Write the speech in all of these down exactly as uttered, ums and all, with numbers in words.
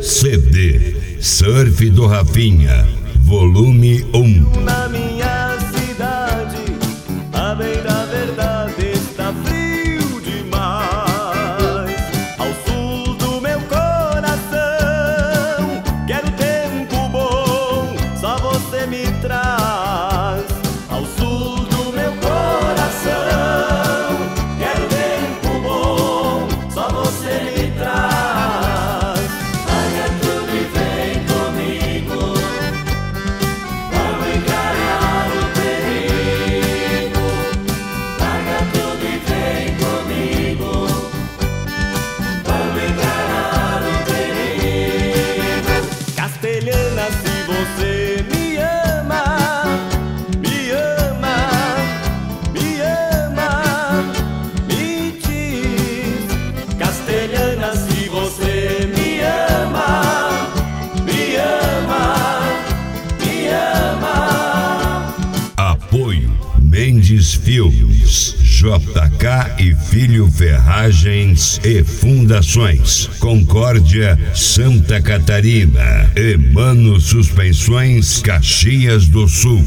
C D Surf do Rafinha, volume um. Na minha cidade, a bem da verdade, está frio demais. Ao sul do meu coração, quero tempo bom, só você me traz. Ao sul do meu coração, quero tempo bom, só você me traz. Se você me ama, me ama, me ama, me diz. Castelhana, se você me ama, me ama, me ama. Apoio Mendes Filmes, J K e Filho Ferragens e Fundações, Concórdia, Santa Catarina, Emano Suspensões, Caxias do Sul.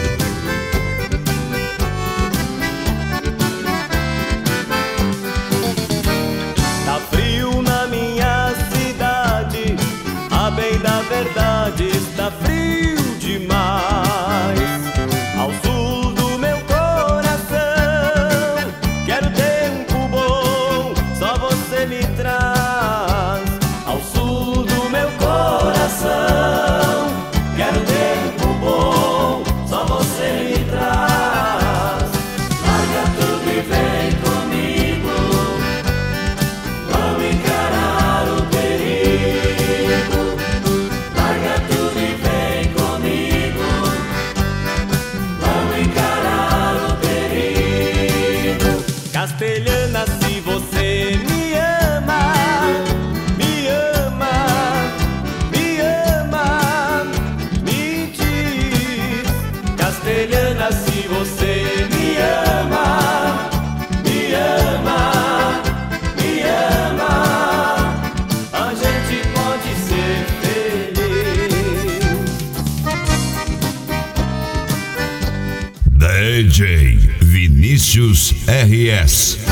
Tá frio na minha cidade, a bem da verdade, está frio demais. Ao sul do meu coração, quero tempo bom, só você me traz. Ao sul do meu coração, quero tempo bom, só você me traz. Larga tudo e vem comigo, vamos encarar o perigo. Larga tudo e vem comigo, vamos encarar o perigo. Castelhana, se você me ama, me ama, me ama, me diz. Castelhana, se você me ama, me ama, me ama, a gente pode ser feliz. D J Vinícius R S